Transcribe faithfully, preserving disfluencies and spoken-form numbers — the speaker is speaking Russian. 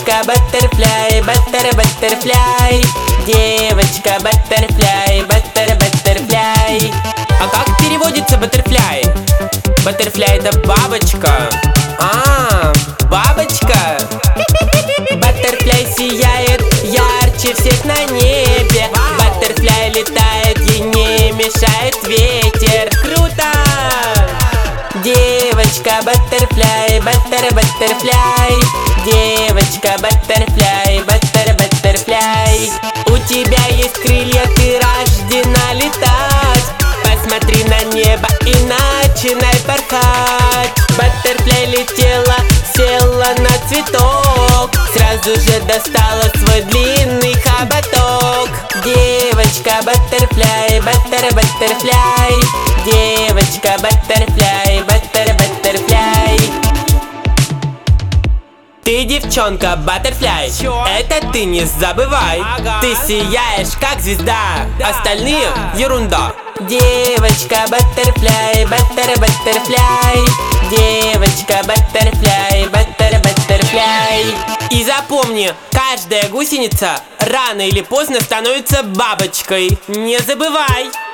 Девочка баттерфляй, баттер баттерфляй. Девочка баттерфляй, баттер баттерфляй. А как переводится баттерфляй? Баттерфляй — это бабочка. А, бабочка. Баттерфляй сияет ярче всех на небе. Баттерфляй летает, ей не мешает ветер. Круто! Девочка баттерфляй, баттер баттерфляй. Девочка баттерфляй, баттер баттерфляй. У тебя есть крылья, ты рождена летать. Посмотри на небо и начинай порхать. Баттерфляй летела, села на цветок. Сразу же достала свой длинный хоботок. Девочка баттерфляй, баттер баттерфляй. Девочка баттерфляй, баттер баттерфляй. Ты девчонка баттерфляй, это ты не забывай. Ага. Ты сияешь как звезда, остальные ерунда. Девочка баттерфляй, баттер баттерфляй. Девочка баттерфляй, баттер баттерфляй. И запомни, каждая гусеница рано или поздно становится бабочкой. Не забывай.